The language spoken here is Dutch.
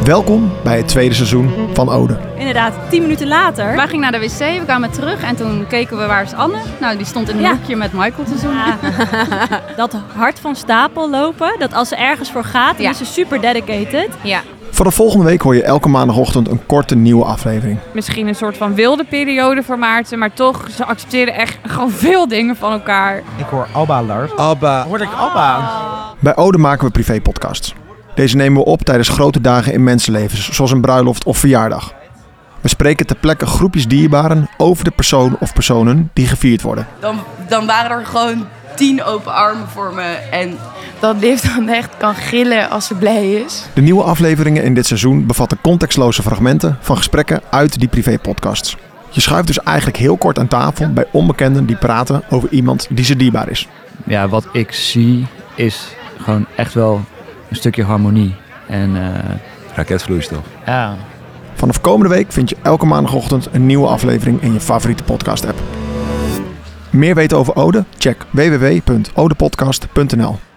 Welkom bij het tweede seizoen van Ode. Inderdaad, 10 minuten later. Wij gingen naar de wc, we kwamen terug en toen keken we waar is Anne. Nou, die stond in een hoekje met Michael te zoenen. Ja. Dat hard van stapel lopen, dat als ze ergens voor gaat, dan is ze super dedicated. Ja. Vanaf volgende week hoor je elke maandagochtend een korte nieuwe aflevering. Misschien een soort van wilde periode voor Maarten, maar toch, ze accepteren echt gewoon veel dingen van elkaar. Ik hoor Abba, Lars. Abba. Hoorde ik Abba? Bij Ode maken we privépodcasts. Deze nemen we op tijdens grote dagen in mensenlevens, zoals een bruiloft of verjaardag. We spreken ter plekke groepjes dierbaren over de persoon of personen die gevierd worden. Dan waren er gewoon 10 open armen voor me. En dat Liv dan echt kan gillen als ze blij is. De nieuwe afleveringen in dit seizoen bevatten contextloze fragmenten van gesprekken uit die privépodcasts. Je schuift dus eigenlijk heel kort aan tafel bij onbekenden die praten over iemand die ze dierbaar is. Ja, wat ik zie is gewoon echt wel een stukje harmonie. En Raketvloeistof. ja. Vanaf komende week vind je elke maandagochtend een nieuwe aflevering in je favoriete podcast app. Meer weten over Ode? Check www.odepodcast.nl.